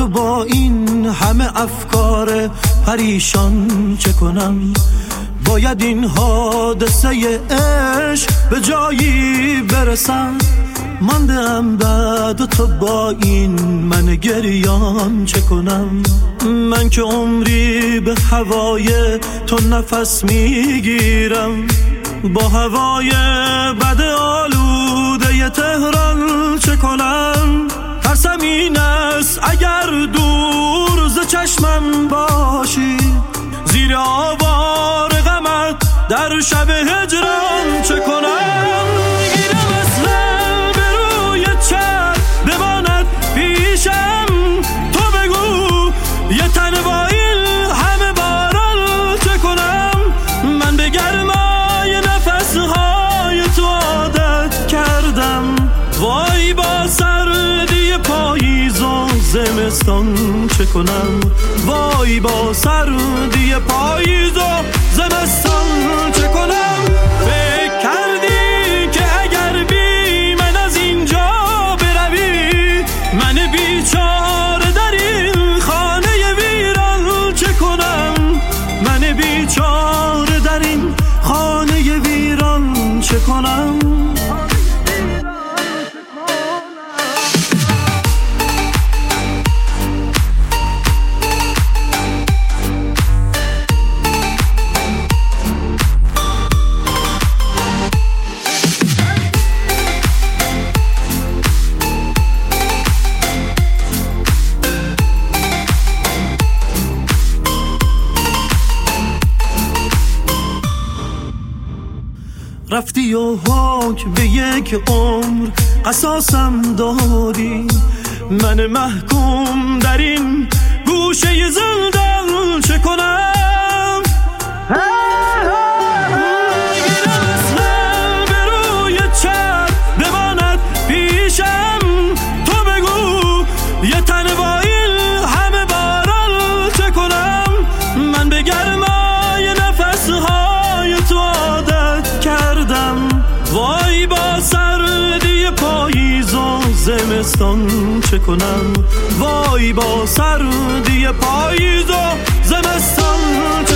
تو با این همه افکار پریشان چه کنم؟ باید این حادثه عشق به جایی برسم. ماندم بعد و تو با این من گریان چه کنم؟ من که عمری به هوای تو نفس میگیرم، با هوای بد آلوده تهران چه کنم؟ ترسم این است اگر دور ز چشمم باشی، زیر آوار غمت در شب هجران چه کنم؟ گیرم اصلا به روی چشم بماند پیشم، تو بگو یه تن با این همه باران چه کنم؟ من به گرمای نفسهای تو عادت کردم، وای با سردی پاییز و زمستان چه کنم؟ وای با سردی پاییز و زمستان چه کنم؟ فکر کردی که اگر بی من از اینجا بروی، من بیچاره در این خانه ویران چه کنم؟ من بیچاره در این خانه ویران چه کنم؟ رفتی و حکم به یک عمر قصاصم دادی، من محکوم در این گوشه زندان چه کنم؟ گیرم اصلا به روی چشم بماند پیشم، تو بگو یه تن با این همه باران چه کنم؟ من به گرمای نفسهای تو عادت کردم، وای با سردی پاییز و زمستان چه کنم؟ وای با سردی پاییز و زمستان چه